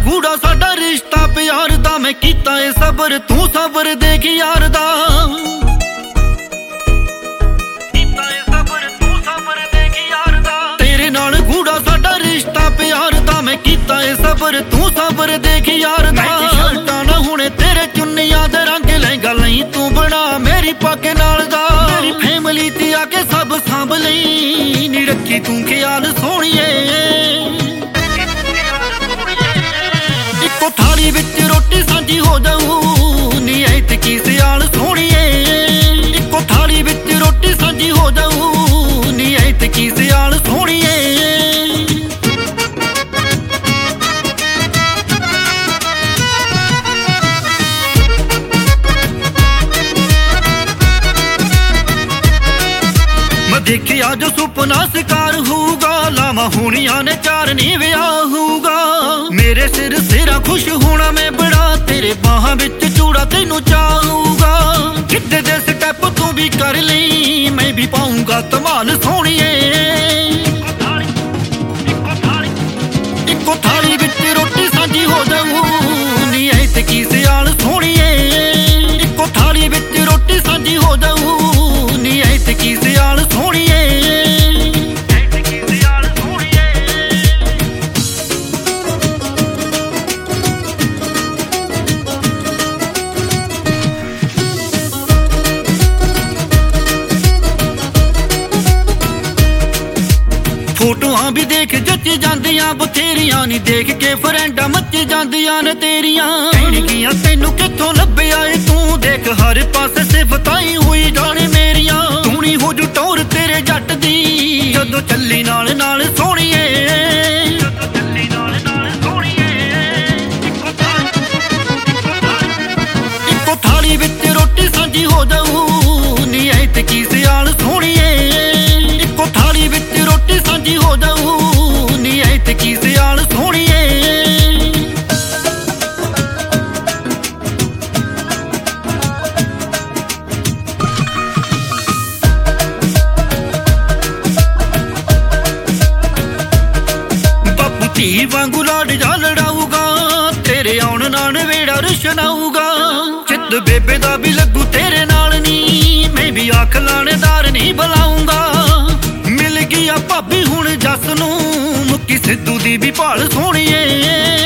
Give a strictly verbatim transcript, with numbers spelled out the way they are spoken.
ਗੂੜਾ ਸਾਡਾ ਰਿਸ਼ਤਾ ਪਿਆਰ ਦਾ, ਮੈਂ ਕੀਤਾ ਏ ਸਬਰ ਤੂੰ ਸਬਰ ਦੇਖ ਯਾਰ ਦਾ। ਕੀਤਾ ਏ ਸਬਰ ਤੂੰ ਸਬਰ ਦੇਖ ਯਾਰ ਦਾ, ਤੇਰੇ ਨਾਲ ਗੂੜਾ ਸਾਡਾ ਰਿਸ਼ਤਾ ਪਿਆਰ ਦਾ, ਮੈਂ ਕੀਤਾ ਏ ਸਬਰ ਤੂੰ ਸਬਰ ਦੇਖ ਯਾਰ ਦਾ। ਸ਼ਰਟਾਂ ਨਾ ਹੁਣੇ ਤੇਰੇ ਚੁੰਨੀਆਂ ਦੇ ਰੰਗ ਲਹਿੰਗਾ ਲਈ ਤੂੰ ਬਣਾ ਮੇਰੀ ਪੱਗ ਨਾਲ ਦਾ। ਮੇਰੀ ਫੈਮਿਲੀ ਤੇ ਆ ਕੇ ਸਭ ਸਾਂਭ ਲਈ ਨੀ ਰੱਖੀ ਤੂੰ ਖਿਆਲ ਸੋਹਣੀਏ। ਇੱਕੋ ਥਾਲੀ ਵਿੱਚ ਰੋਟੀ ਸਾਂਝੀ ਹੋ ਜਾਊ ਨੀ ਐਤਕੀ ਸਿਆਲ ਸੋਹਣੀਏ। ਇੱਕੋ ਥਾਲੀ ਵਿੱਚ ਰੋਟੀ ਸਾਂਝੀ ਹੋ ਜਾਊ ਨੀ ਐਤਕੀ ਸਿਆਲ ਸੋਹਣੀਏ। ਦੇਖਿਆ ਜੋ ਸੁਪਨਾ ਸਿਕਾਰ ਹੋਊਗਾ, ਲਾਵਾਂ ਹੋਣੀਆਂ ਨੇ ਚਾਰ ਨੀ ਵਿਆਹ ਹੋਊਗਾ। ਮੇਰੇ ਸਿਰ ਸਿਰਾ ਖੁਸ਼ ਹੋਣਾ ਮੈਂ ਬੜਾ, ਤੇਰੇ ਬਾਹਾਂ ਵਿੱਚ ਚੂੜਾ ਤੈਨੂੰ ਚਾਹੂਗਾ। ਕਿੱਡੇ ਦੇ ਸਟੈਪ ਤੂੰ ਵੀ ਕਰ ਲਈ, ਮੈਂ ਵੀ ਪਾਉਂਗਾ ਧਮਾਲ ਸੋਹਣੀਏ। ਇੱਕੋ ਥਾਲੀ ਵਿੱਚ ਰੋਟੀ ਸਾਂਝੀ ਹੋ ਜਾਊ ਨੀ ਐਤਕੀ ਸਿਆਲ ਸੋਹਣੀਏ। ਇੱਕੋ ਥਾਲੀ ਵਿੱਚ ਰੋਟੀ ਸਾਂਝੀ ਹੋ ਜਾਊ ਨੀ ਐਤਕੀ ਸਿਆਲ ਸੋਹਣੀਏ। ਫੋਟੋਆਂ ਵੀ ਦੇਖ ਜੱਜ ਜਾਂਦੀਆਂ ਬਥੇਰੀਆਂ ਨੀ, ਦੇਖ ਕੇ ਫਰੈਂਡਾਂ ਮੱਚ ਜਾਂਦੀਆਂ ਨੇ ਤੇਰੀਆਂ। ਕਹਿਣਗੀਆਂ ਤੈਨੂੰ ਕਿੱਥੋਂ ਲੱਭਿਆ ਏ ਤੂੰ, ਦੇਖ ਹਰ ਪਾਸੇ ਸਿਫਤਾਂ ਹੀ ਹੋਈ ਜਾਣੇ ਮੇਰੀਆਂ। ਤੂੰ ਨੀ ਹੋ ਜੂ ਟੌਰ ਤੇਰੇ ਜੱਟ ਦੀ ਜਦੋਂ ਚੱਲੀ ਨਾਲ ਨਾਲ ਸੋਹਣੀਏ। ਇੱਕੋ ਥਾਲੀ ਵਿੱਚ ਰੋਟੀ ਸਾਂਝੀ ਹੋ ਜਾਊ ਨੀ ਐਤਕੀ ਸਿਆਲ ਸੋਹਣੀਏ। ਇੱਕੋ ਥਾਲੀ ਵਿੱਚ ਰੋਟੀ ਸਾਂਝੀ ਹੋ ਜਾਊ ਨੀ ਐਤਕੀ ਸਿਆਲ ਸੋਹਣੀਏ। ਬਾਪੂ ਧੀ ਵਾਂਗੂ ਲਾਡ ਜਾ ਲੜਾਊਗਾ, ਤੇਰੇ ਆਉਣ ਨਾਲ ਵੇੜਾ ਰੁਸ਼ਨਾਊਗਾ। ਚਿੱਤ ਬੇਬੇ ਦਾ ਵੀ ਲੱਗੂ ਤੇਰੇ ਨਾਲ ਨੀ, ਮੈਂ ਵੀ ਆਖ ਲਾਣੇਦਾਰ ਨਹੀਂ ਬੁਲਾਊਂਗਾ। ਮਿਲ ਗਈ ਆ ਭਾਬੀ ਹੁਣ ਜੱਸ ਨੂੰ, ਮੁੱਕੀ ਸਿੱਧੂ ਦੀ ਵੀ ਭਾਲ ਸੋਹਣੀਏ।